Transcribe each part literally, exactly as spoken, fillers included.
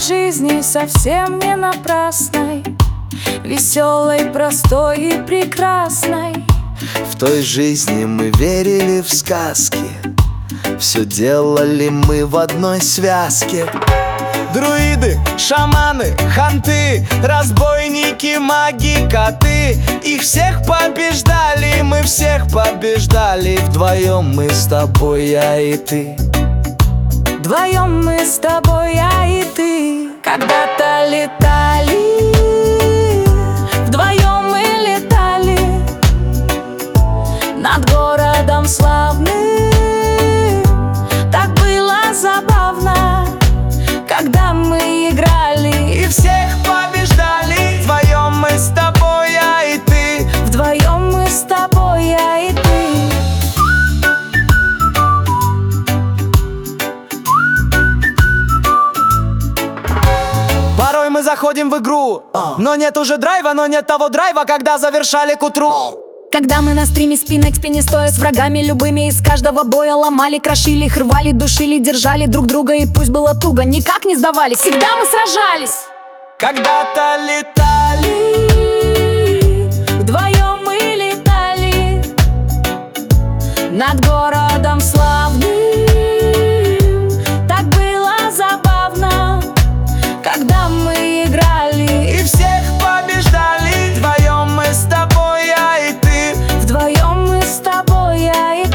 жизни совсем не напрасной, веселой, простой и прекрасной. В той жизни мы верили в сказки, все делали мы в одной связке. Друиды, шаманы, ханты, разбойники, маги, коты. Их всех побеждали, мы всех побеждали. Вдвоем мы с тобой, я и ты. Вдвоем мы с тобой, я и ты. Когда-то летали, вдвоем мы летали над городом славным. Так было забавно, когда мы играли и всех побеждали. Вдвоем мы с тобой, я и ты. Вдвоем мы с тобой, я и ты. Порой мы заходим в игру, но нет уже драйва, но нет того драйва, когда завершали к утру. Когда мы на стриме спиной к спине, стоя с врагами любыми, из каждого боя ломали, крошили их, рвали, душили, держали друг друга. И пусть было туго, никак не сдавались, всегда мы сражались. Когда-то летали, вдвоем мы летали над городом славным. Так было забавно, когда мы играли и всех побеждали. Вдвоем мы с тобой, я и ты. Вдвоем мы с тобой, я и ты.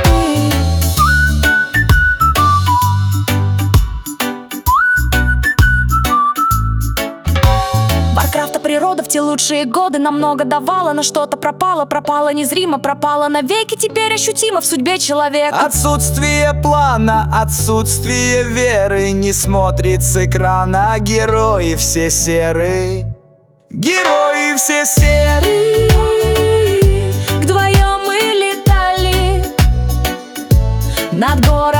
Варкрафта природа в те лучшие годы нам много давала, но что-то пропало, пропало незримо, пропало навеки, теперь ощутимо в судьбе человека. Отсутствие плана, отсутствие веры, не смотрит с экрана. Герои все серые, герои все серые. Вдвоем мы летали над городом